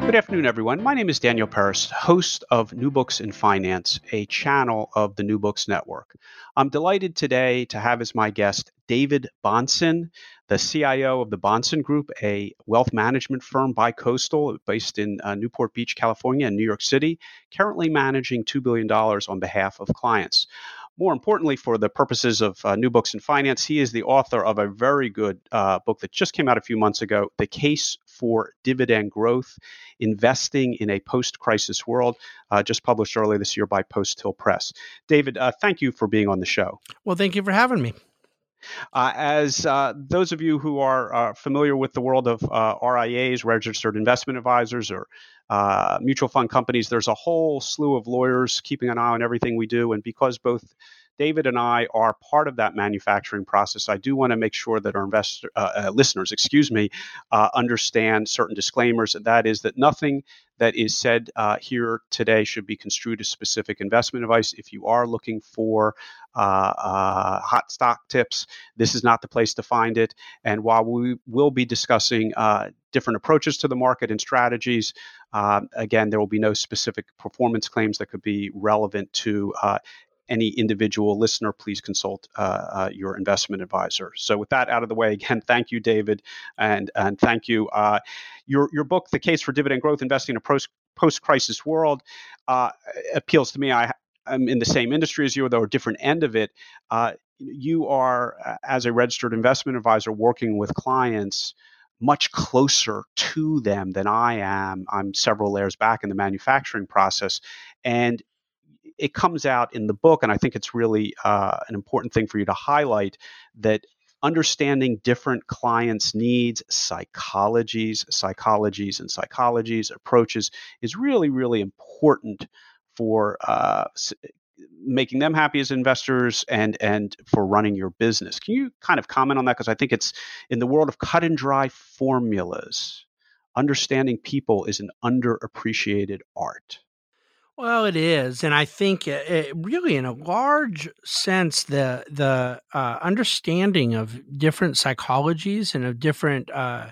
Good afternoon, everyone. My name is Daniel Paris, host of New Books in Finance, a channel of the New Books Network. I'm delighted today to have as my guest David Bahnsen, the CIO of the Bahnsen Group, a wealth management firm bi-coastal based in Newport Beach, California, and New York City, currently managing $2 billion on behalf of clients. More importantly, for the purposes of New Books in Finance, he is the author of a very good book that just came out a few months ago, The Case for Dividend Growth, Investing in a Post-Crisis World, just published earlier this year by Post Hill Press. David, thank you for being on the show. Well, thank you for having me. As those of you who are familiar with the world of RIAs, registered investment advisors, or mutual fund companies, there's a whole slew of lawyers keeping an eye on everything we do. And because both David and I are part of that manufacturing process, I do want to make sure that our listeners, understand certain disclaimers. And that is that nothing that is said here today should be construed as specific investment advice. If you are looking for hot stock tips, this is not the place to find it. And while we will be discussing different approaches to the market and strategies, again, there will be no specific performance claims that could be relevant to any individual listener. Please consult your investment advisor. So with that out of the way, again, thank you, David, and thank you. Your book, The Case for Dividend Growth, Investing in a Post-Crisis World, appeals to me. I'm in the same industry as you, though a different end of it. You are, as a registered investment advisor, working with clients much closer to them than I am. I'm several layers back in the manufacturing process, and it comes out in the book, and I think it's really an important thing for you to highlight, that understanding different clients' needs, psychologies, approaches is really, really important for making them happy as investors and for running your business. Can you kind of comment on that? Because I think it's in the world of cut and dry formulas, understanding people is an underappreciated art. Well, it is, and I think it really, in a large sense, the understanding of different psychologies and of different,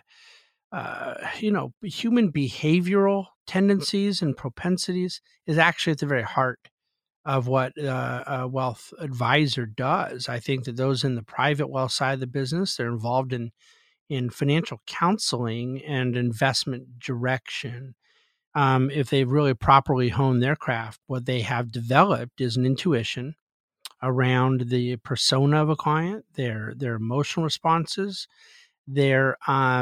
human behavioral tendencies and propensities is actually at the very heart of what a wealth advisor does. I think that those in the private wealth side of the business, they're involved in financial counseling and investment direction. If they've really properly honed their craft, what they have developed is an intuition around the persona of a client, their emotional responses, their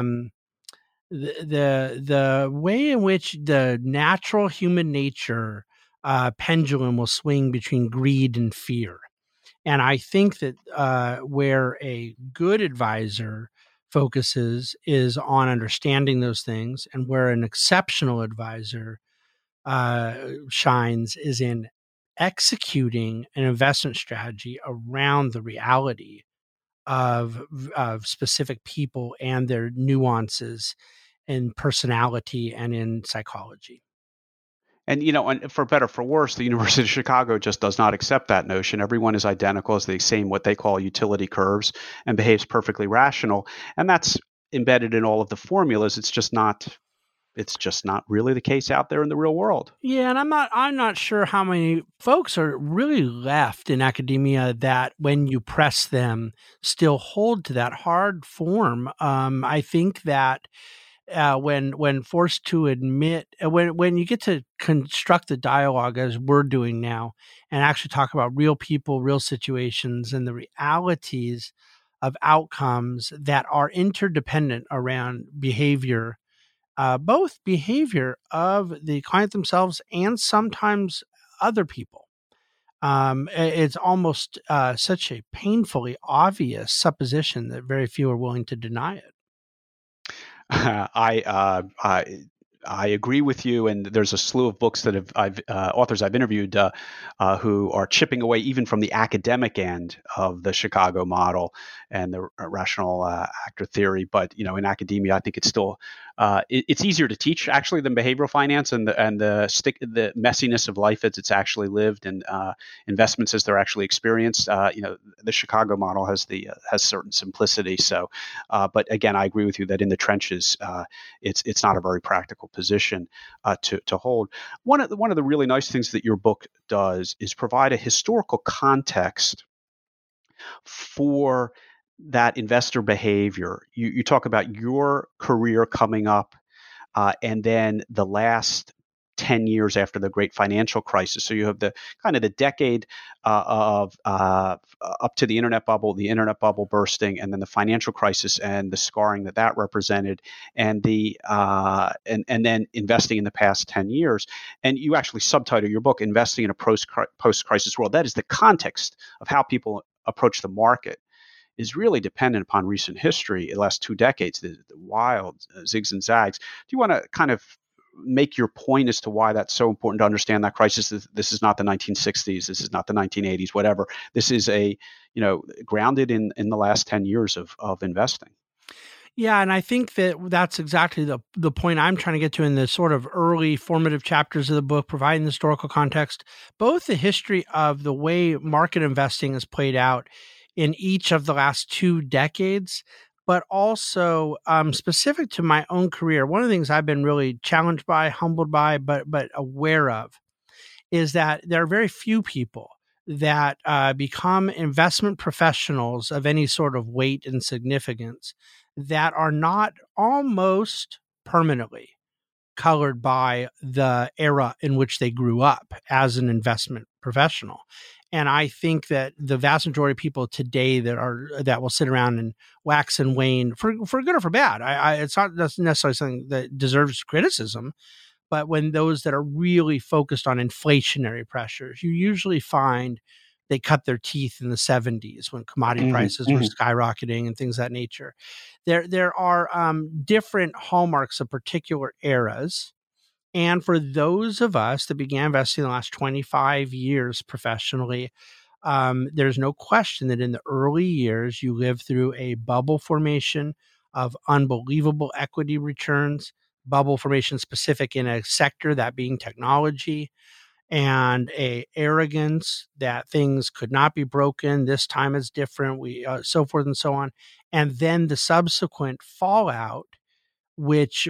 the way in which the natural human nature pendulum will swing between greed and fear. And I think that where a good advisor focuses is on understanding those things, and where an exceptional advisor shines is in executing an investment strategy around the reality of specific people and their nuances in personality and in psychology. And, and for better or for worse, the University of Chicago just does not accept that notion. Everyone is identical, as the same what they call utility curves, and behaves perfectly rational. And that's embedded in all of the formulas. It's just not really the case out there in the real world. Yeah, and I'm not sure how many folks are really left in academia that, when you press them, still hold to that hard form. I think that when forced to admit, when you get to construct the dialogue as we're doing now, and actually talk about real people, real situations, and the realities of outcomes that are interdependent around behavior, both behavior of the client themselves and sometimes other people. It's almost such a painfully obvious supposition that very few are willing to deny it. I agree with you, and there's a slew of books that authors I've interviewed who are chipping away even from the academic end of the Chicago model and the rational actor theory. But in academia, I think it's still it's easier to teach actually than behavioral finance and the messiness of life as it's actually lived and investments as they're actually experienced. The Chicago model has certain simplicity. So, but again, I agree with you that in the trenches, it's not a very practical position to hold. One of the really nice things that your book does is provide a historical context for that investor behavior. You talk about your career coming up, and then the last 10 years after the great financial crisis. So you have the kind of the decade of up to the internet bubble bursting, and then the financial crisis and the scarring that represented, and and then investing in the past 10 years. And you actually subtitle your book "Investing in a Post-Crisis World." That is the context of how people approach the market is really dependent upon recent history, the last 2 decades, the wild zigs and zags. Do you want to kind of make your point as to why that's so important to understand that crisis? This is not the 1960s. This is not the 1980s, whatever. This is grounded in the last 10 years of investing. Yeah, and I think that's exactly the point I'm trying to get to in the sort of early formative chapters of the book, providing the historical context, both the history of the way market investing has played out in each of the last 2 decades, but also specific to my own career. One of the things I've been really challenged by, humbled by, but aware of is that there are very few people that become investment professionals of any sort of weight and significance that are not almost permanently colored by the era in which they grew up as an investment professional. And I think that the vast majority of people today that will sit around and wax and wane for good or for bad. It's not necessarily something that deserves criticism, but when those that are really focused on inflationary pressures, you usually find they cut their teeth in the 70s when commodity prices were skyrocketing and things of that nature. There are different hallmarks of particular eras. And for those of us that began investing in the last 25 years professionally, there's no question that in the early years, you lived through a bubble formation of unbelievable equity returns, bubble formation specific in a sector, that being technology, and a arrogance that things could not be broken. This time is different. So forth and so on. And then the subsequent fallout, which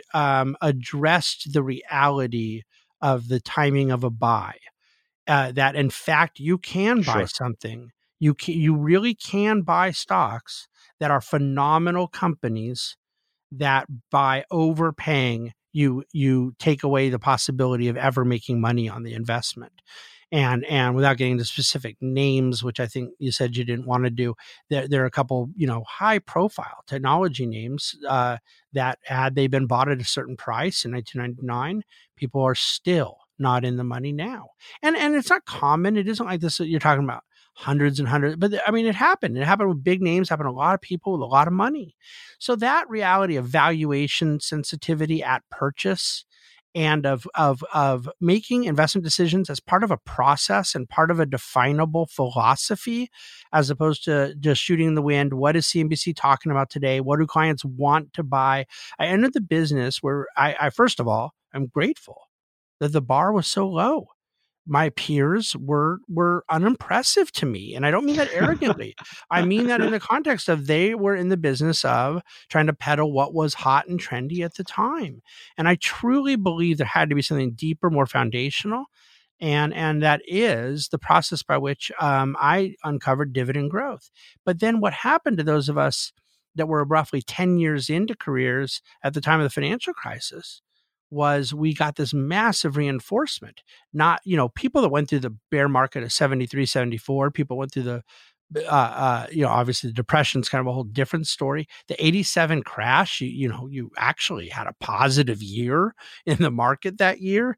addressed the reality of the timing of a buy. That in fact you can buy something. You really can buy stocks that are phenomenal companies that by overpaying you take away the possibility of ever making money on the investment. And without getting into specific names, which I think you said you didn't want to do, there are a couple, high profile technology names that had they been bought at a certain price in 1999, people are still not in the money now. And it's not common. It isn't like this. You're talking about hundreds and hundreds, but I mean, it happened. It happened with big names, happened to a lot of people with a lot of money. So that reality of valuation sensitivity at purchase and of making investment decisions as part of a process and part of a definable philosophy, as opposed to just shooting in the wind. What is CNBC talking about today? What do clients want to buy? I entered the business where I first of all, I'm grateful that the bar was so low. My peers were unimpressive to me. And I don't mean that arrogantly. I mean that in the context of they were in the business of trying to peddle what was hot and trendy at the time. And I truly believe there had to be something deeper, more foundational. And that is the process by which I uncovered dividend growth. But then what happened to those of us that were roughly 10 years into careers at the time of the financial crisis was we got this massive reinforcement. Not, people that went through the bear market of 73, 74, people went through the, obviously the depression's kind of a whole different story. The 87 crash, you actually had a positive year in the market that year.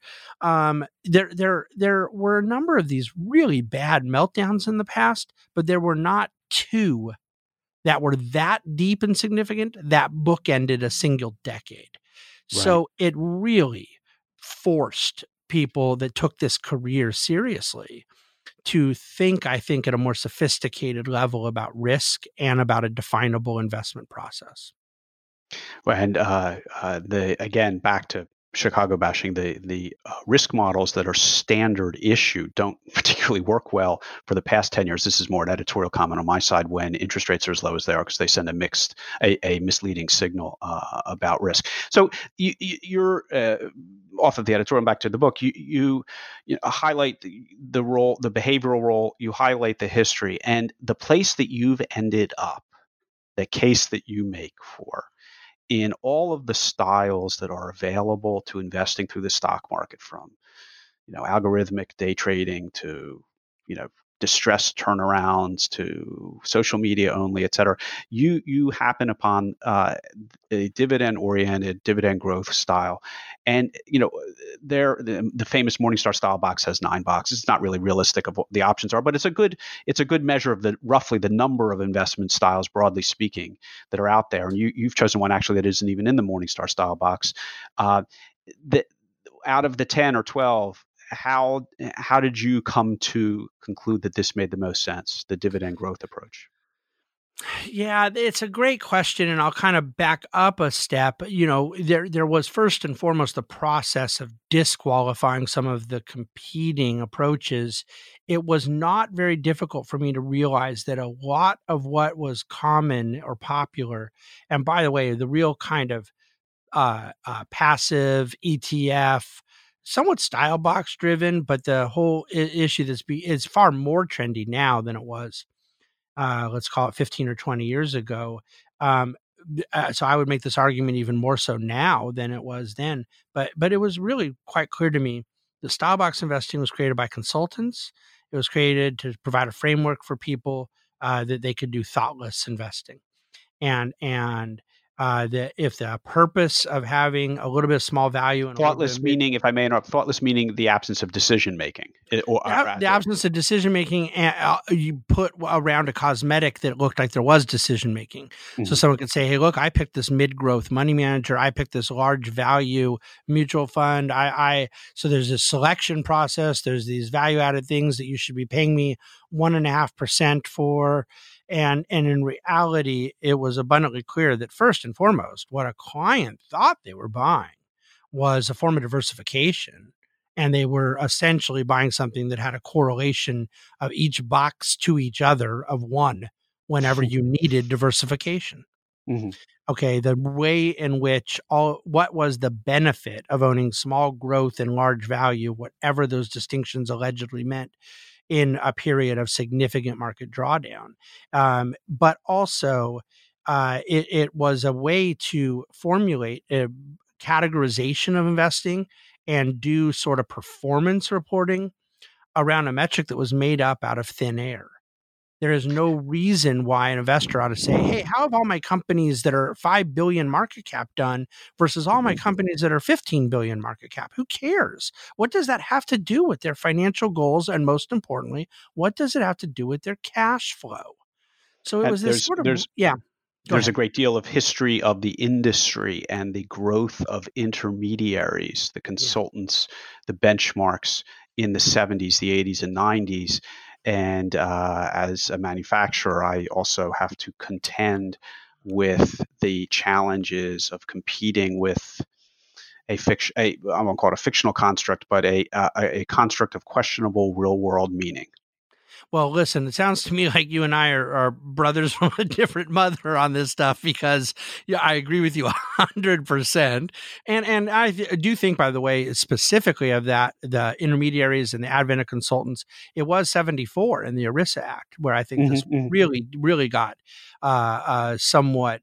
There were a number of these really bad meltdowns in the past, but there were not two that were that deep and significant that bookended a single decade. Right. So it really forced people that took this career seriously to think, I think, at a more sophisticated level about risk and about a definable investment process. And again, back to Chicago bashing, the risk models that are standard issue don't particularly work well for the past 10 years. This is more an editorial comment on my side when interest rates are as low as they are, because they send a misleading signal about risk. So you're off of the editorial, back to the book. You highlight the role, the behavioral role. You highlight the history and the place that you've ended up, the case that you make for in all of the styles that are available to investing through the stock market, from algorithmic day trading to distressed turnarounds to social media only, et cetera. You happen upon a dividend oriented, dividend growth style, and the famous Morningstar style box has 9 boxes. It's not really realistic of what the options are, but it's a good measure of roughly the number of investment styles, broadly speaking, that are out there. And you've chosen one actually that isn't even in the Morningstar style box. That out of the 10 or 12, how did you come to conclude that this made the most sense, the dividend growth approach? Yeah, it's a great question, and I'll kind of back up a step. There was first and foremost the process of disqualifying some of the competing approaches. It was not very difficult for me to realize that a lot of what was common or popular, and by the way, the real kind of passive ETF, somewhat style box driven, but the whole issue is far more trendy now than it was, let's call it 15 or 20 years ago. So I would make this argument even more so now than it was then. But it was really quite clear to me that style box investing was created by consultants. It was created to provide a framework for people that they could do thoughtless investing. And that if the purpose of having a little bit of small value and thoughtless meaning, if I may interrupt, thoughtless meaning the absence of decision making, or the absence of decision making, you put around a cosmetic that looked like there was decision making. Mm-hmm. So someone could say, "Hey, look, I picked this mid growth money manager. I picked this large value mutual fund. So there's a selection process. There's these value added things that you should be paying me 1.5% for." And in reality, it was abundantly clear that first and foremost, what a client thought they were buying was a form of diversification. And they were essentially buying something that had a correlation of each box to each other of 1 whenever you needed diversification. Mm-hmm. Okay, the way in which what was the benefit of owning small growth and large value, whatever those distinctions allegedly meant, in a period of significant market drawdown. But also, it was a way to formulate a categorization of investing and do sort of performance reporting around a metric that was made up out of thin air. There is no reason why an investor ought to say, "Hey, how have all my companies that are 5 billion market cap done versus all my companies that are 15 billion market cap?" Who cares? What does that have to do with their financial goals? And most importantly, what does it have to do with their cash flow? So it was this sort of, yeah. There's a great deal of history of the industry and the growth of intermediaries, the consultants, the benchmarks in the 70s, the 80s, and 90s. And as a manufacturer, I also have to contend with the challenges of competing with I won't call it a fictional construct, but a construct of questionable real world meaning. Well, listen, it sounds to me like you and I are brothers from a different mother on this stuff, because I agree with you 100%. And I do think, by the way, specifically of that, the intermediaries and the advent of consultants, it was 74 in the ERISA Act, where I think this really, really got somewhat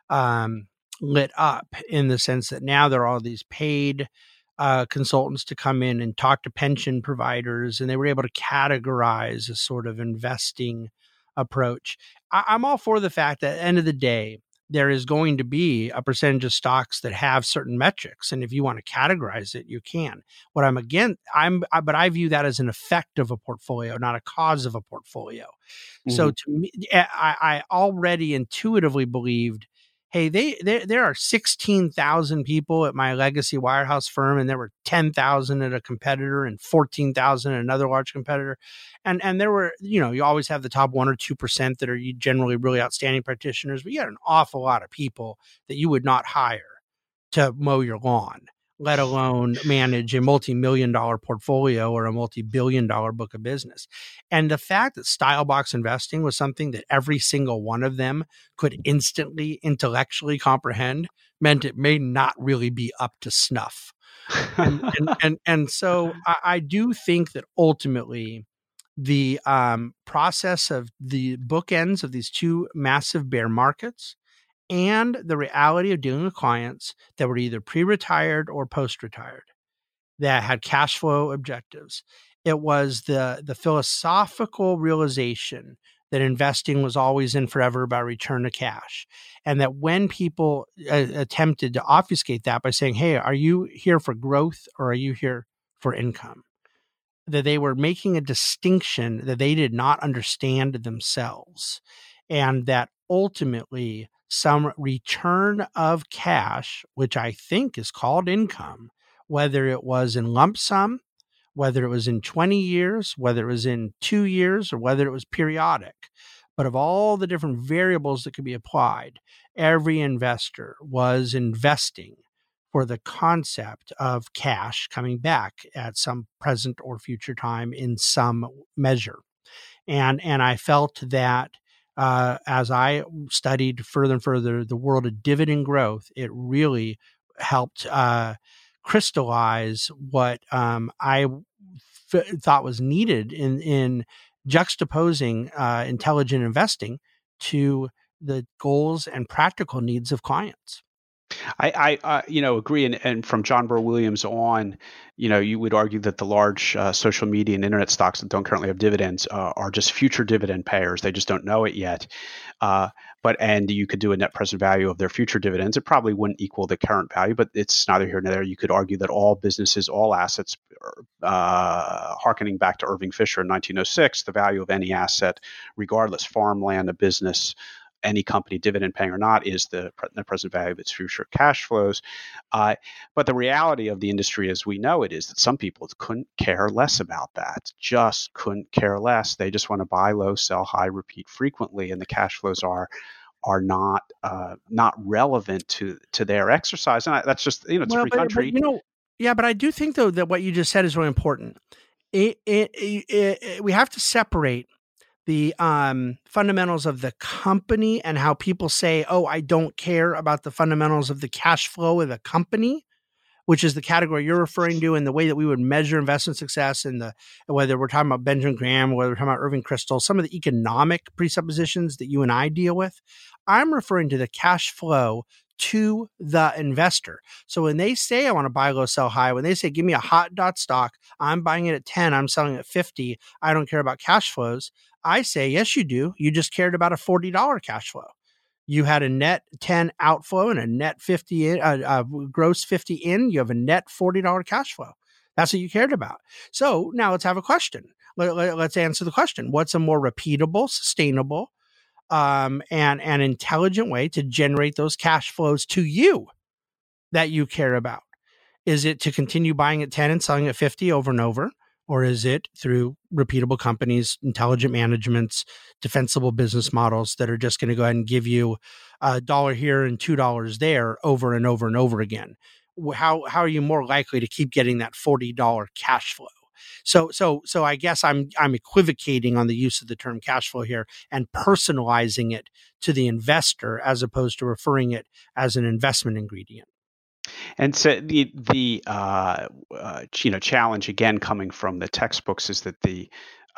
lit up, in the sense that now there are all these paid consultants to come in and talk to pension providers, and they were able to categorize a sort of investing approach. I'm all for the fact that at the end of the day, there is going to be a percentage of stocks that have certain metrics, and if you want to categorize it, you can. What I'm against, but I view that as an effect of a portfolio, not a cause of a portfolio. Mm-hmm. So to me, I already intuitively believed, hey, there are 16,000 people at my legacy wirehouse firm, and there were 10,000 at a competitor and 14,000 at another large competitor. And there were, you always have the top 1 or 2% that are generally really outstanding practitioners, but you had an awful lot of people that you would not hire to mow your lawn, let alone manage a multi-million-dollar portfolio or a multi-billion-dollar book of business. And the fact that style box investing was something that every single one of them could instantly intellectually comprehend meant it may not really be up to snuff. And so I do think that ultimately the process of the bookends of these two massive bear markets and the reality of dealing with clients that were either pre-retired or post-retired that had cash flow objectives. It was the philosophical realization that investing was always and forever about return to cash. And that when people attempted to obfuscate that by saying, hey, are you here for growth or are you here for income? That they were making a distinction that they did not understand themselves. And that ultimately some return of cash, which I think is called income, whether it was in lump sum, whether it was in 20 years, whether it was in 2 years, or whether it was periodic. But of all the different variables that could be applied, every investor was investing for the concept of cash coming back at some present or future time in some measure. And I felt that as I studied further and further the world of dividend growth, it really helped crystallize what I thought was needed in juxtaposing intelligent investing to the goals and practical needs of clients. I agree. And from John Burr Williams on, you would argue that the large social media and internet stocks that don't currently have dividends are just future dividend payers. They just don't know it yet. And you could do a net present value of their future dividends. It probably wouldn't equal the current value, but it's neither here nor there. You could argue that all businesses, all assets, hearkening back to Irving Fisher in 1906, the value of any asset, regardless, farmland, a business, any company, dividend paying or not, is the net present value of its future cash flows. But the reality of the industry as we know it is that some people couldn't care less about that, just couldn't care less. They just want to buy low, sell high, repeat frequently, and the cash flows are not relevant to their exercise. And that's just, it's a free country. But I do think, though, that what you just said is really important. We have to separate the fundamentals of the company and how people say, oh, I don't care about the fundamentals of the cash flow of the company, which is the category you're referring to, and the way that we would measure investment success, and whether we're talking about Benjamin Graham, whether we're talking about Irving Kristol, some of the economic presuppositions that you and I deal with. I'm referring to the cash flow to the investor. So when they say I want to buy low, sell high, when they say give me a hot dot stock, I'm buying it at 10, I'm selling it at 50, I don't care about cash flows. I say, yes, you do. You just cared about a $40 cash flow. You had a net 10 outflow and a net 50 in, gross 50 in. You have a net $40 cash flow. That's what you cared about. So now let's have a question. Let's answer the question. What's a more repeatable, sustainable, and intelligent way to generate those cash flows to you that you care about? Is it to continue buying at 10 and selling at 50 over and over? Or is it through repeatable companies, intelligent managements, defensible business models that are just going to go ahead and give you $1 here and $2 there over and over and over again? How are you more likely to keep getting that $40 cash flow? So I guess I'm equivocating on the use of the term cash flow here and personalizing it to the investor as opposed to referring it as an investment ingredient. And so the challenge again coming from the textbooks is that the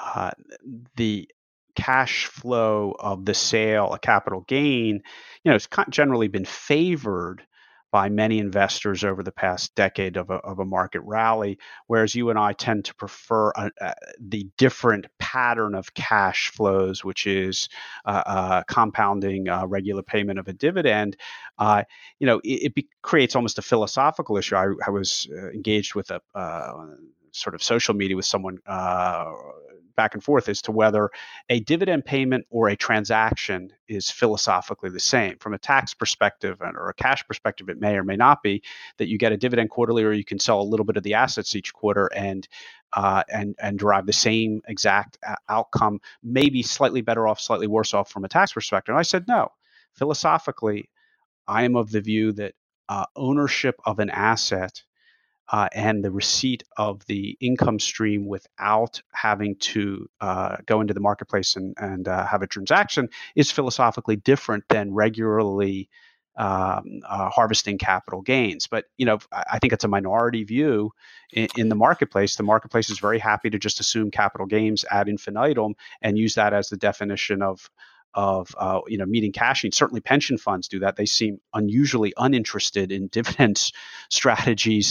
cash flow of the sale, a capital gain, it's generally been favored by many investors over the past decade of a market rally, whereas you and I tend to prefer the different pattern of cash flows, which is compounding regular payment of a dividend. It creates almost a philosophical issue. I was engaged with a sort of social media with someone back and forth as to whether a dividend payment or a transaction is philosophically the same. From a tax perspective or a cash perspective, it may or may not be that you get a dividend quarterly, or you can sell a little bit of the assets each quarter and derive the same exact outcome, maybe slightly better off, slightly worse off from a tax perspective. And I said, no, philosophically, I am of the view that ownership of an asset and the receipt of the income stream without having to go into the marketplace and have a transaction is philosophically different than regularly harvesting capital gains. But I think it's a minority view in the marketplace. The marketplace is very happy to just assume capital gains ad infinitum and use that as the definition of meeting cash needs. Certainly pension funds do that. They seem unusually uninterested in dividends strategies,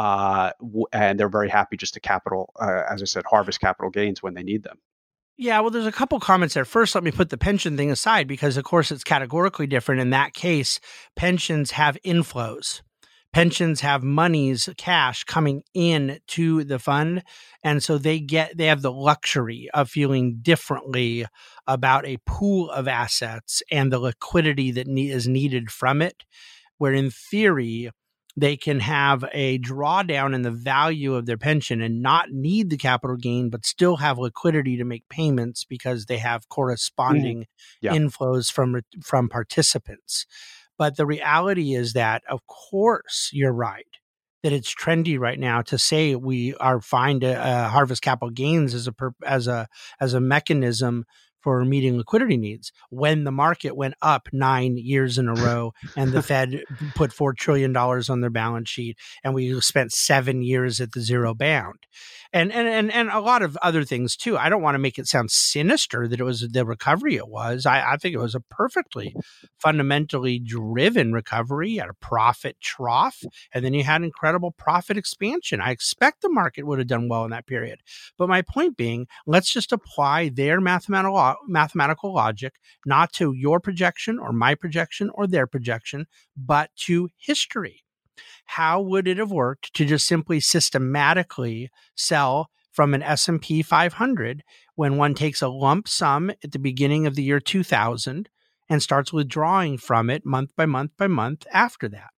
and they're very happy just to as I said, harvest capital gains when they need them. Yeah, well, there's a couple comments there. First, let me put the pension thing aside because, of course, it's categorically different. In that case, pensions have inflows. Pensions have monies, cash coming in to the fund. And so they have the luxury of feeling differently about a pool of assets and the liquidity that is needed from it, where in theory, they can have a drawdown in the value of their pension and not need the capital gain, but still have liquidity to make payments because they have corresponding inflows from participants. But the reality is that, of course, you're right, that it's trendy right now to say we are fine to harvest capital gains as a mechanism for meeting liquidity needs when the market went up 9 years in a row and the Fed put $4 trillion on their balance sheet and we spent 7 years at the zero bound. And a lot of other things too. I don't want to make it sound sinister that it was the recovery it was. I think it was a perfectly fundamentally driven recovery at a profit trough. And then you had incredible profit expansion. I expect the market would have done well in that period. But my point being, let's just apply their mathematical logic, not to your projection or my projection or their projection, but to history. How would it have worked to just simply systematically sell from an S&P 500 when one takes a lump sum at the beginning of the year 2000 and starts withdrawing from it month by month by month after that?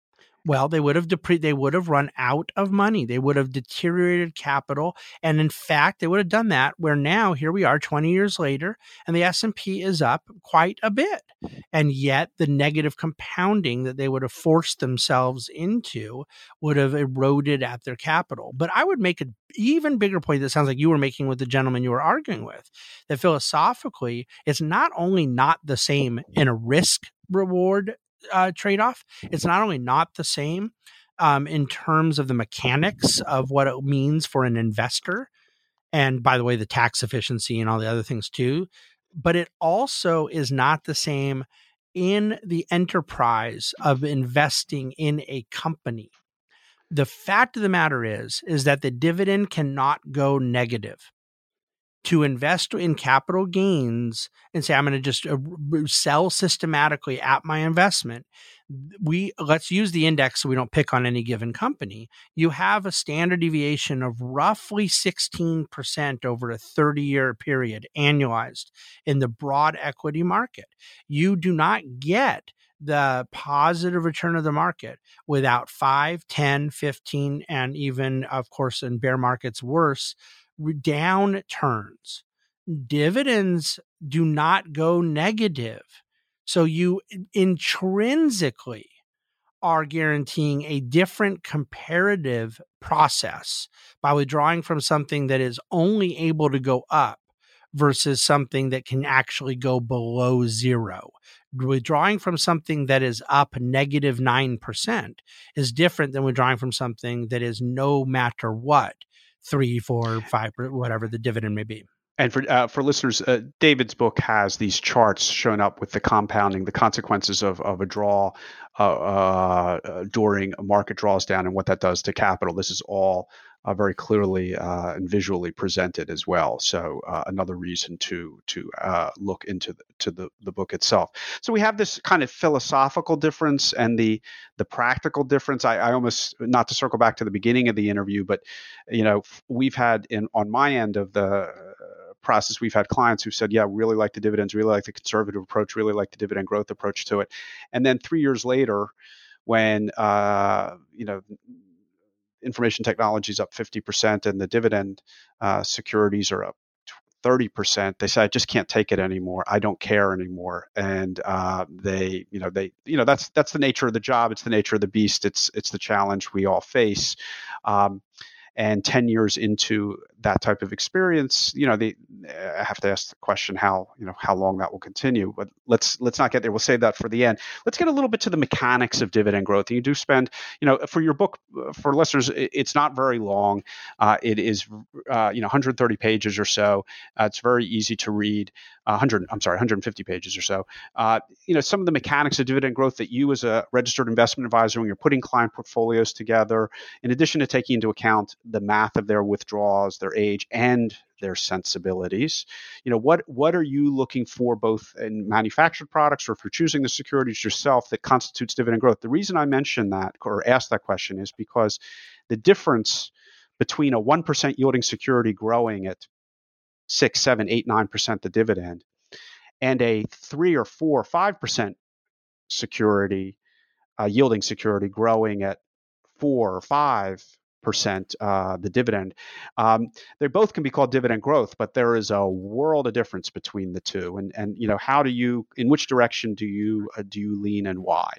Well, they would have run out of money. They would have deteriorated capital. And in fact, they would have done that where now, here we are 20 years later, and the S&P is up quite a bit. And yet the negative compounding that they would have forced themselves into would have eroded at their capital. But I would make an even bigger point that sounds like you were making with the gentleman you were arguing with, that philosophically, it's not only not the same in a risk-reward trade-off. It's not only not the same in terms of the mechanics of what it means for an investor, and by the way, the tax efficiency and all the other things too, but it also is not the same in the enterprise of investing in a company. The fact of the matter is that the dividend cannot go negative. To invest in capital gains and say, I'm going to just sell systematically at my investment. Let's use the index so we don't pick on any given company. You have a standard deviation of roughly 16% over a 30-year period annualized in the broad equity market. You do not get the positive return of the market without 5, 10, 15, and even, of course, in bear markets worse, downturns. Dividends do not go negative. So you intrinsically are guaranteeing a different comparative process by withdrawing from something that is only able to go up versus something that can actually go below zero. Withdrawing from something that is up negative 9% is different than withdrawing from something that is no matter what 3, 4, 5, whatever the dividend may be. And for listeners, David's book has these charts showing up with the compounding, the consequences of a draw during market draws down and what that does to capital. This is all very clearly and visually presented as well. So another reason to look into the book itself. So we have this kind of philosophical difference and the practical difference. I almost, not to circle back to the beginning of the interview, but we've had on my end of the process, we've had clients who said, yeah, really like the dividends, really like the conservative approach, really like the dividend growth approach to it. And then 3 years later, when information technology is up 50% and the dividend securities are up 30%, they say, I just can't take it anymore. I don't care anymore. And that's the nature of the job. It's the nature of the beast. It's the challenge we all face. And 10 years into that type of experience, I have to ask the question how long that will continue. But let's not get there. We'll save that for the end. Let's get a little bit to the mechanics of dividend growth. And you do spend, for your book, for listeners, it's not very long. It is, 130 pages or so. It's very easy to read. 150 pages or so. Some of the mechanics of dividend growth that you, as a registered investment advisor, when you're putting client portfolios together, in addition to taking into account the math of their withdrawals, their age, and their sensibilities, what are you looking for, both in manufactured products or if you're choosing the securities yourself, that constitutes dividend growth? The reason I mention that or ask that question is because the difference between a 1% yielding security growing at 6, 7, 8, 9% the dividend, and a 3 or 4 or 5% security, yielding security growing at 4 or 5% the dividend. They both can be called dividend growth, but there is a world of difference between the two. And in which direction do you lean, and why?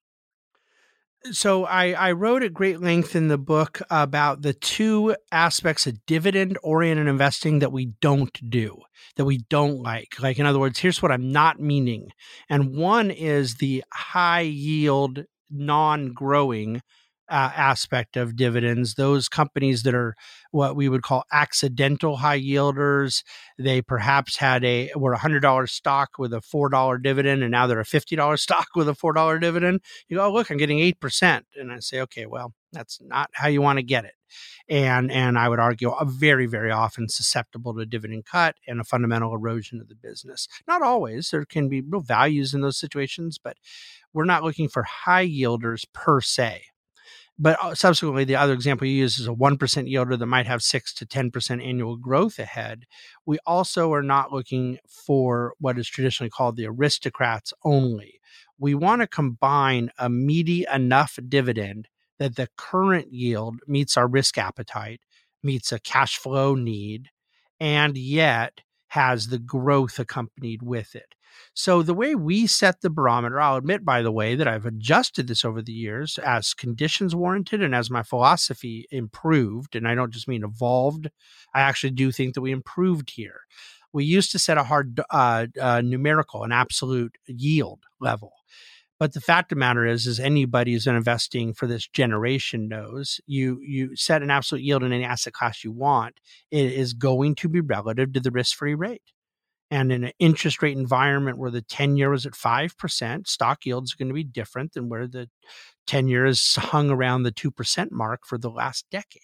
So I wrote at great length in the book about the two aspects of dividend-oriented investing that we don't do, that we don't like. Like, in other words, here's what I'm not meaning. And one is the high yield, non-growing aspect of dividends. Those companies that are what we would call accidental high yielders. They perhaps were $100 stock with a $4 dividend, and now they're a $50 stock with a $4 dividend. You go, oh, look, I'm getting 8%. And I say, okay, well, that's not how you want to get it. And I would argue very, very often susceptible to dividend cut and a fundamental erosion of the business. Not always. There can be real values in those situations, but we're not looking for high yielders per se. But subsequently, the other example you use is a 1% yielder that might have 6 to 10% annual growth ahead. We also are not looking for what is traditionally called the aristocrats only. We want to combine a meaty enough dividend that the current yield meets our risk appetite, meets a cash flow need, and yet has the growth accompanied with it. So the way we set the barometer, I'll admit, by the way, that I've adjusted this over the years as conditions warranted and as my philosophy improved, and I don't just mean evolved. I actually do think that we improved here. We used to set a hard numerical, an absolute yield level. But the fact of the matter is anybody who's investing for this generation knows you set an absolute yield in any asset class you want. It is going to be relative to the risk-free rate. And in an interest rate environment where the 10-year is at 5%, stock yields are going to be different than where the 10-year is hung around the 2% mark for the last decade.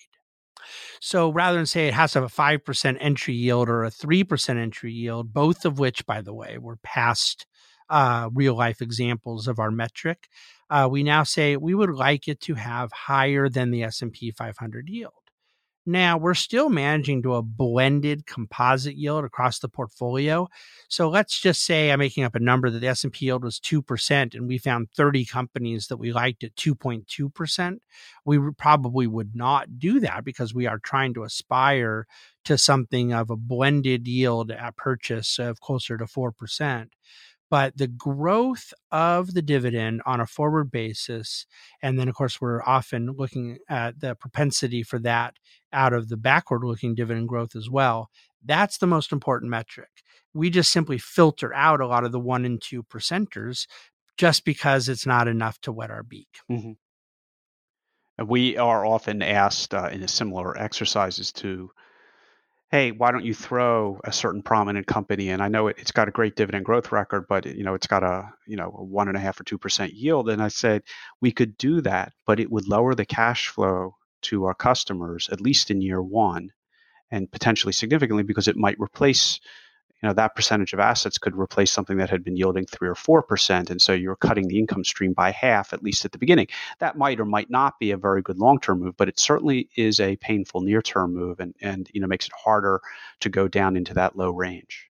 So rather than say it has to have a 5% entry yield or a 3% entry yield, both of which, by the way, were past real life examples of our metric, we now say we would like it to have higher than the S&P 500 yield. Now, we're still managing to a blended composite yield across the portfolio. So let's just say, I'm making up a number, that the S&P yield was 2% and we found 30 companies that we liked at 2.2%. We probably would not do that because we are trying to aspire to something of a blended yield at purchase of closer to 4%. But the growth of the dividend on a forward basis, and then, of course, we're often looking at the propensity for that out of the backward-looking dividend growth as well, that's the most important metric. We just simply filter out a lot of the 1 and 2 percenters just because it's not enough to wet our beak. Mm-hmm. We are often asked in a similar exercises to, hey, why don't you throw a certain prominent company? And I know it's got a great dividend growth record, but it's got a 1.5 or 2% yield. And I said we could do that, but it would lower the cash flow to our customers, at least in year one, and potentially significantly, because it might replace that percentage of assets could replace something that had been yielding 3 or 4%. And so you're cutting the income stream by half, at least at the beginning. That might or might not be a very good long-term move, but it certainly is a painful near-term move and makes it harder to go down into that low range.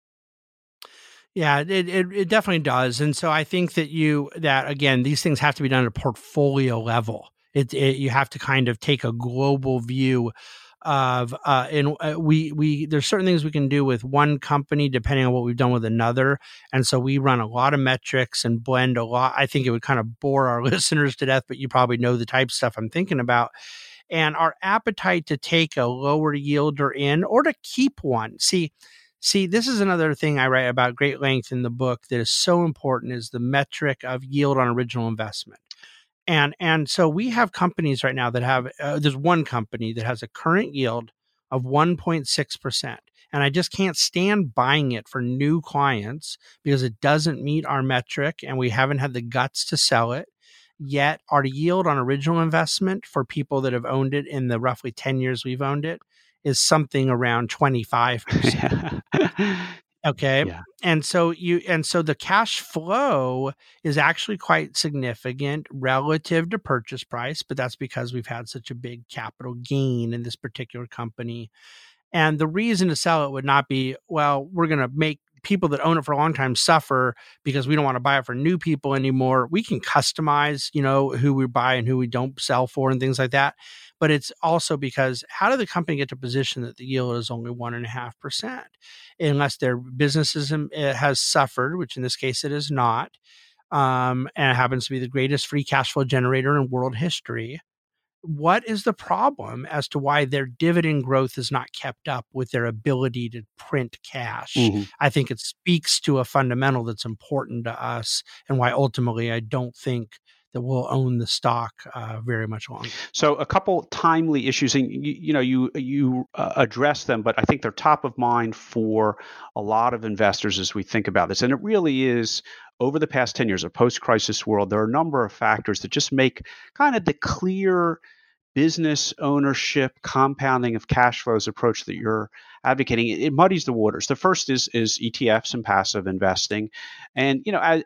Yeah, it definitely does. And so I think that again, these things have to be done at a portfolio level. You have to kind of take a global view of and we there's certain things we can do with one company depending on what we've done with another, and so we run a lot of metrics and blend a lot. I think it would kind of bore our listeners to death, but you probably know the type of stuff I'm thinking about. And our appetite to take a lower yielder in or to keep one. See, this is another thing I write about great length in the book that is so important, is the metric of yield on original investment. And so we have companies right now that have there's one company that has a current yield of 1.6%. And I just can't stand buying it for new clients because it doesn't meet our metric and we haven't had the guts to sell it. Yet our yield on original investment for people that have owned it in the roughly 10 years we've owned it is something around 25%. Okay. Yeah. And so the cash flow is actually quite significant relative to purchase price, but that's because we've had such a big capital gain in this particular company. And the reason to sell it would not be, well, we're going to make people that own it for a long time suffer because we don't want to buy it for new people anymore. We can customize, who we buy and who we don't sell for and things like that. But it's also because how did the company get to position that the yield is only 1.5%? Unless their business has suffered, which in this case it is not, and it happens to be the greatest free cash flow generator in world history. What is the problem as to why their dividend growth is not kept up with their ability to print cash? Mm-hmm. I think it speaks to a fundamental that's important to us and why ultimately I don't think that we'll own the stock very much longer. So a couple timely issues, and you address them, but I think they're top of mind for a lot of investors as we think about this. And it really is, over the past 10 years, a post-crisis world, there are a number of factors that just make kind of the clear business ownership, compounding of cash flows approach that you're advocating. It muddies the waters. The first is ETFs and passive investing. And,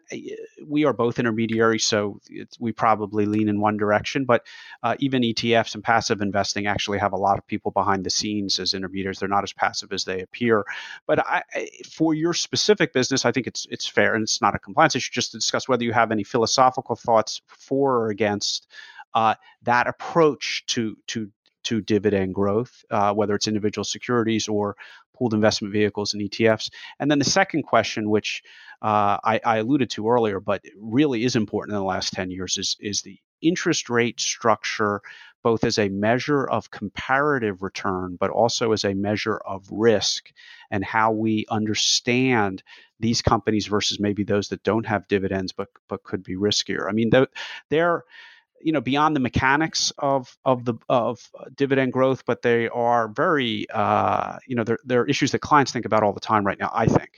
we are both intermediaries, so we probably lean in one direction, but even ETFs and passive investing actually have a lot of people behind the scenes as intermediaries. They're not as passive as they appear. But for your specific business, I think it's fair, and it's not a compliance issue, just to discuss whether you have any philosophical thoughts for or against that approach to dividend growth, whether it's individual securities or pooled investment vehicles and ETFs. And then the second question, which I alluded to earlier, but really is important in the last 10 years, is the interest rate structure, both as a measure of comparative return, but also as a measure of risk, and how we understand these companies versus maybe those that don't have dividends but could be riskier. I mean, they're beyond the mechanics of dividend growth, but they are very, they're issues that clients think about all the time right now, I think.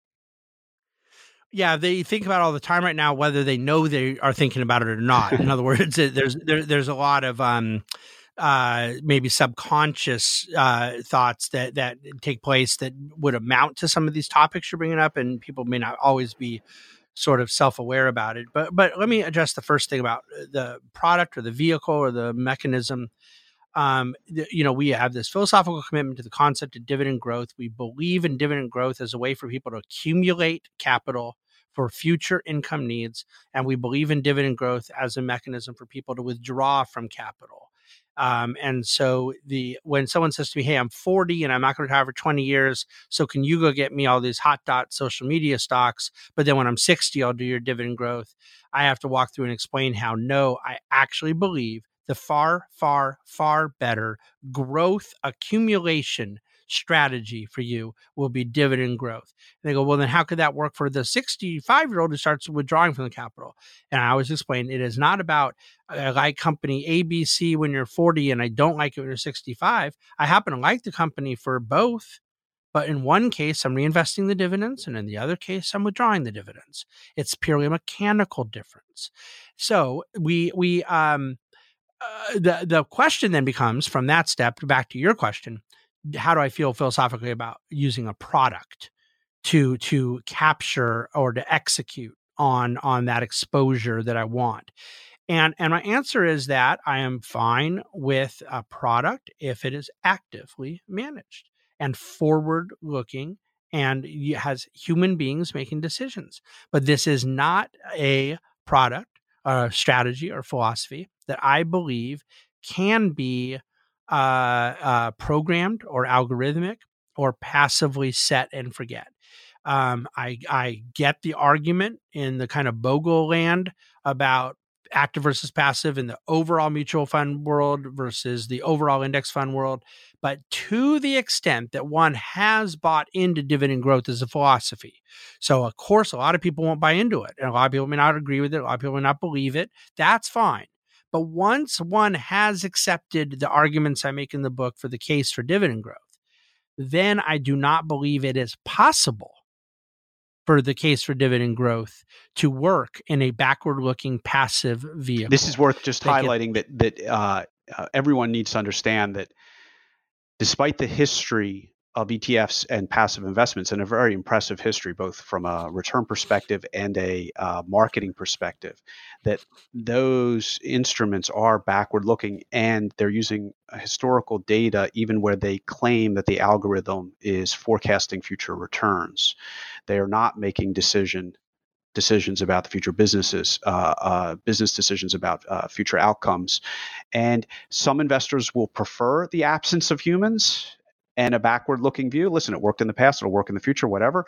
Yeah, they think about it all the time right now, whether they know they are thinking about it or not. In other words, there's a lot of maybe subconscious thoughts that take place that would amount to some of these topics you're bringing up, and people may not always be sort of self-aware about it. But let me address the first thing about the product or the vehicle or the mechanism. We have this philosophical commitment to the concept of dividend growth. We believe in dividend growth as a way for people to accumulate capital for future income needs. And we believe in dividend growth as a mechanism for people to withdraw from capital. And so when someone says to me, hey, I'm 40 and I'm not going to retire for 20 years, so can you go get me all these hot dot social media stocks, but then when I'm 60, I'll do your dividend growth. I have to walk through and explain how, no, I actually believe the far, far, far better growth accumulation strategy for you will be dividend growth. And they go, well, then how could that work for the 65-year-old who starts withdrawing from the capital? And I always explain, it is not about I like company ABC when you're 40 and I don't like it when you're 65. I happen to like the company for both. But in one case, I'm reinvesting the dividends, and in the other case, I'm withdrawing the dividends. It's purely a mechanical difference. So the question then becomes, from that step back to your question, how do I feel philosophically about using a product to capture or to execute on that exposure that I want. And my answer is that I am fine with a product if it is actively managed and forward looking and has human beings making decisions. But this is not a product, strategy, or philosophy that I believe can be programmed or algorithmic or passively set and forget. I get the argument in the kind of Bogle land about active versus passive in the overall mutual fund world versus the overall index fund world. But to the extent that one has bought into dividend growth as a philosophy. So, of course, a lot of people won't buy into it. And a lot of people may not agree with it. A lot of people may not believe it. That's fine. But once one has accepted the arguments I make in the book for the case for dividend growth, then I do not believe it is possible for the case for dividend growth to work in a backward-looking passive vehicle. This is worth just highlighting that everyone needs to understand that despite the history of ETFs and passive investments, and a very impressive history, both from a return perspective and a marketing perspective, that those instruments are backward-looking and they're using historical data even where they claim that the algorithm is forecasting future returns. They are not making decisions about the future businesses, business decisions about future outcomes. And some investors will prefer the absence of humans and a backward-looking view. Listen, it worked in the past, it'll work in the future, whatever.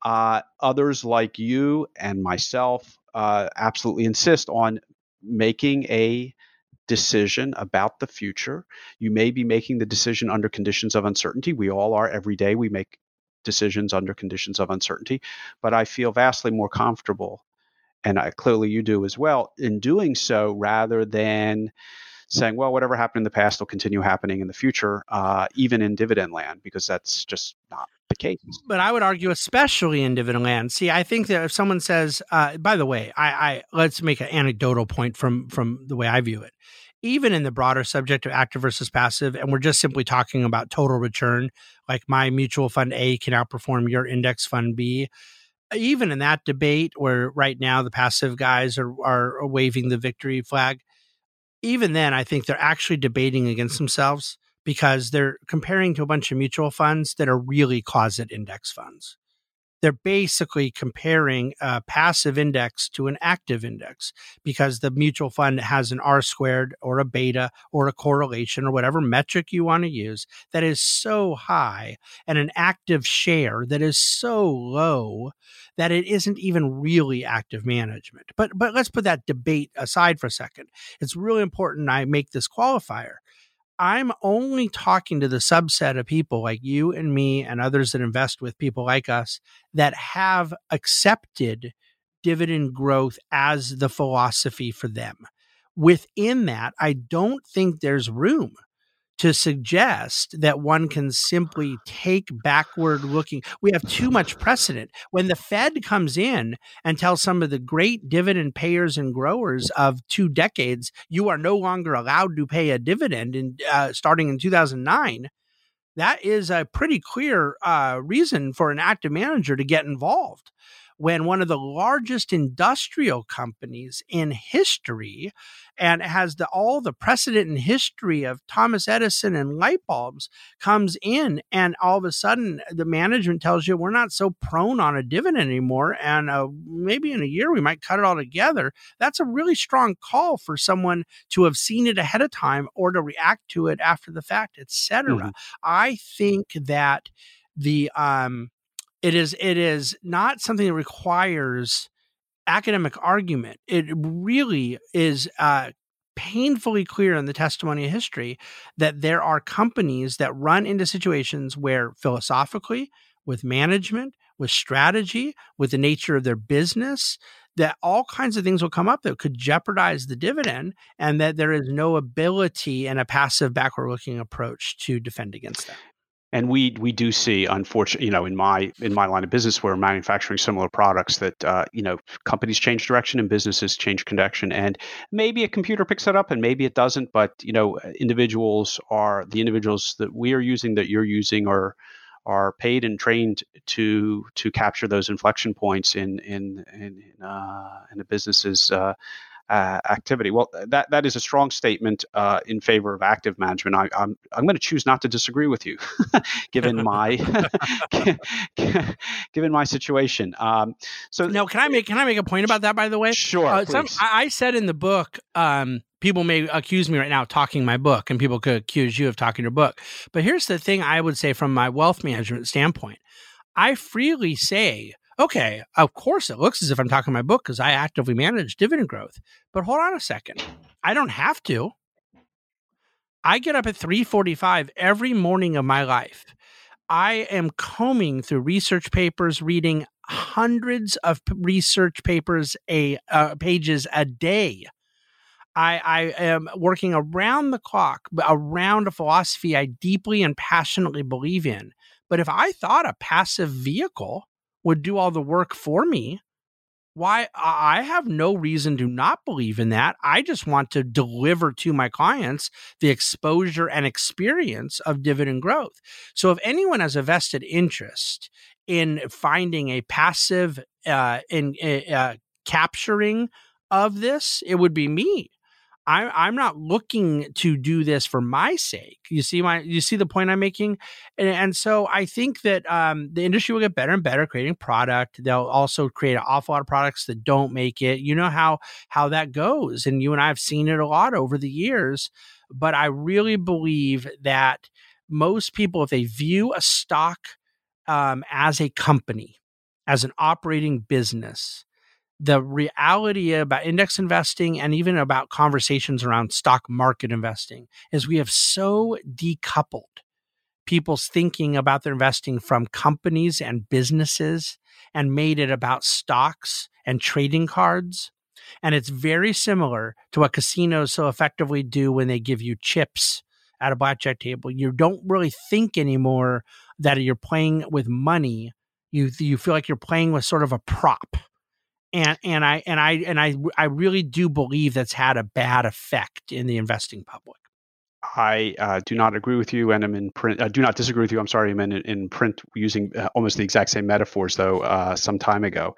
Others like you and myself absolutely insist on making a decision about the future. You may be making the decision under conditions of uncertainty. We all are. Every day we make decisions under conditions of uncertainty, but I feel vastly more comfortable, and clearly you do as well, in doing so rather than saying, well, whatever happened in the past will continue happening in the future, even in dividend land, because that's just not the case. But I would argue, especially in dividend land. See, I think that if someone says, by the way, I let's make an anecdotal point from the way I view it. Even in the broader subject of active versus passive, and we're just simply talking about total return, like my mutual fund A can outperform your index fund B. Even in that debate, where right now the passive guys are waving the victory flag, even then, I think they're actually debating against themselves because they're comparing to a bunch of mutual funds that are really closet index funds. They're basically comparing a passive index to an active index because the mutual fund has an R squared or a beta or a correlation or whatever metric you want to use that is so high, and an active share that is so low that it isn't even really active management. But let's put that debate aside for a second. It's really important I make this qualifier. I'm only talking to the subset of people like you and me and others that invest with people like us that have accepted dividend growth as the philosophy for them. Within that, I don't think there's room to suggest that one can simply take backward looking. We have too much precedent. When the Fed comes in and tells some of the great dividend payers and growers of 2 decades, you are no longer allowed to pay a dividend starting in 2009, that is a pretty clear reason for an active manager to get involved. When one of the largest industrial companies in history and has all the precedent in history of Thomas Edison and light bulbs comes in, and all of a sudden the management tells you we're not so prone on a dividend anymore, and maybe in a year we might cut it all together. That's a really strong call for someone to have seen it ahead of time or to react to it after the fact, etc. Mm-hmm. I think that it is not something that requires academic argument. It really is painfully clear in the testimony of history that there are companies that run into situations where philosophically, with management, with strategy, with the nature of their business, that all kinds of things will come up that could jeopardize the dividend, and that there is no ability in a passive backward-looking approach to defend against that. And we do see, unfortunately, in my line of business, we're manufacturing similar products that companies change direction and businesses change direction, and maybe a computer picks it up and maybe it doesn't. But individuals that we are using, that you're using, are are paid and trained to capture those inflection points in the business's activity. Well, that is a strong statement in favor of active management. I'm going to choose not to disagree with you, given my given my situation. So now, can I make a point about that? By the way, sure. Please. I said in the book, people may accuse me right now of talking my book, and people could accuse you of talking your book. But here's the thing: I would say from my wealth management standpoint, I freely say, okay, of course it looks as if I'm talking my book because I actively manage dividend growth. But hold on a second. I don't have to. I get up at 3:45 every morning of my life. I am combing through research papers, reading hundreds of research papers, pages a day. I am working around the clock around a philosophy I deeply and passionately believe in. But if I thought a passive vehicle would do all the work for me, why, I have no reason to not believe in that. I just want to deliver to my clients the exposure and experience of dividend growth. So if anyone has a vested interest in finding a passive capturing of this, it would be me. I'm not looking to do this for my sake. You see the point I'm making? And so I think that the industry will get better and better creating product. They'll also create an awful lot of products that don't make it. You know how that goes. And you and I have seen it a lot over the years. But I really believe that most people, if they view a stock as a company, as an operating business, the reality about index investing and even about conversations around stock market investing is we have so decoupled people's thinking about their investing from companies and businesses and made it about stocks and trading cards. And it's very similar to what casinos so effectively do when they give you chips at a blackjack table. You don't really think anymore that you're playing with money. You feel like you're playing with sort of a prop. And I really do believe that's had a bad effect in the investing public. I do not agree with you, and I'm in print. I do not disagree with you. I'm sorry, I'm in print using almost the exact same metaphors, though, some time ago.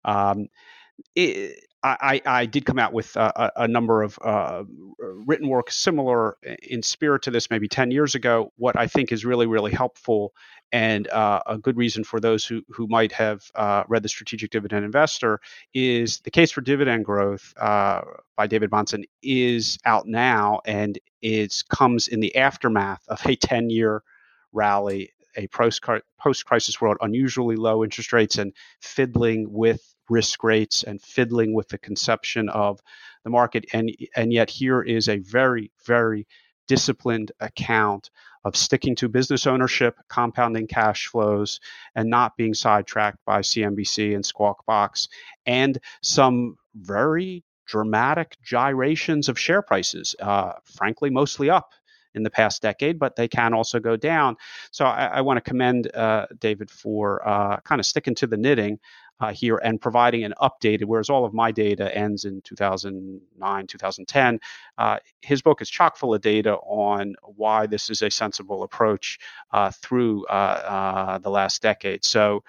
I did come out with a number of written work similar in spirit to this maybe 10 years ago. What I think is really, really helpful and a good reason for those who might have read The Strategic Dividend Investor is The Case for Dividend Growth by David Bahnsen is out now, and it comes in the aftermath of a 10-year rally, a post-crisis world, unusually low interest rates and fiddling with risk rates and fiddling with the conception of the market. And yet here is a very, very disciplined account of sticking to business ownership, compounding cash flows, and not being sidetracked by CNBC and Squawk Box, and some very dramatic gyrations of share prices, frankly, mostly up in the past decade, but they can also go down. So I want to commend David for kind of sticking to the knitting here and providing an updated, whereas all of my data ends in 2009, 2010. His book is chock full of data on why this is a sensible approach through the last decade. So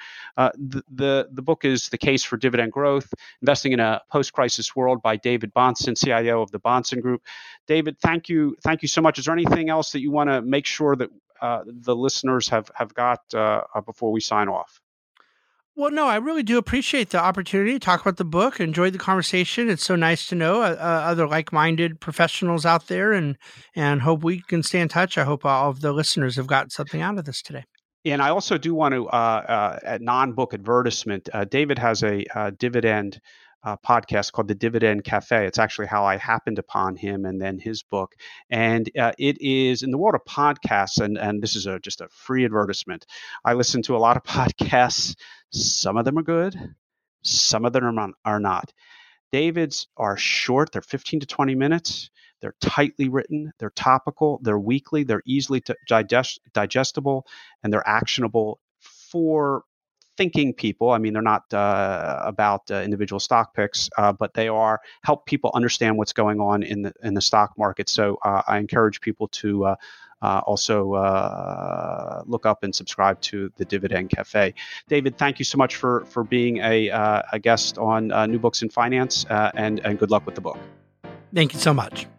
the book is The Case for Dividend Growth, Investing in a Post-Crisis World by David Bahnsen, CIO of the Bahnsen Group. David, thank you so much. Is there anything else that you want to make sure that the listeners have got before we sign off? Well, no, I really do appreciate the opportunity to talk about the book. Enjoyed the conversation. It's so nice to know other like-minded professionals out there, and hope we can stay in touch. I hope all of the listeners have got something out of this today. And I also do want to, a non-book advertisement, David has a dividend podcast called The Dividend Cafe. It's actually how I happened upon him and then his book. And it is in the world of podcasts, and this is just a free advertisement. I listen to a lot of podcasts. Some of them are good. Some of them are not. David's are short. They're 15 to 20 minutes. They're tightly written. They're topical. They're weekly. They're easily digestible, and they're actionable for thinking people. I mean, they're not about individual stock picks, but they help people understand what's going on in the stock market. So I encourage people to also look up and subscribe to the Dividend Cafe. David, thank you so much for being a guest on New Books in Finance, and good luck with the book. Thank you so much.